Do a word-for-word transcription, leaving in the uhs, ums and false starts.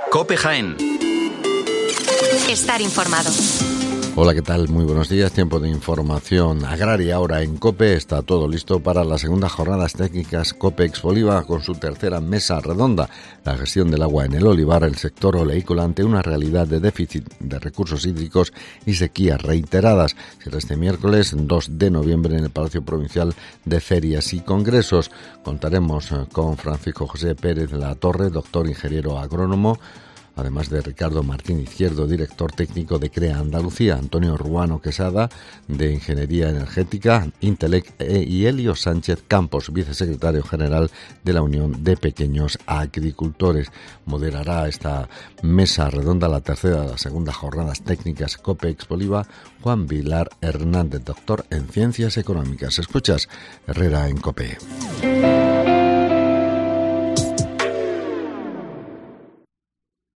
COPE Jaén. Estar informado. Hola, ¿qué tal? Muy buenos días. Tiempo de información agraria ahora en COPE. Está todo listo para las segundas jornadas técnicas COPE Expoliva con su tercera mesa redonda. La gestión del agua en el olivar, el sector oleícola ante una realidad de déficit de recursos hídricos y sequías reiteradas. Será este miércoles dos de noviembre en el Palacio Provincial de Ferias y Congresos. Contaremos con Francisco José Pérez de la Torre, doctor ingeniero agrónomo, además de Ricardo Martín Izquierdo, director técnico de CREA Andalucía, Antonio Ruano Quesada, de Ingeniería Energética, Intelec, y Elio Sánchez Campos, vicesecretario general de la Unión de Pequeños Agricultores. Moderará esta mesa redonda, la tercera de las segundas jornadas técnicas COPE Expoliva, Juan Vilar Hernández, doctor en Ciencias Económicas. Escuchas Herrera en COPE.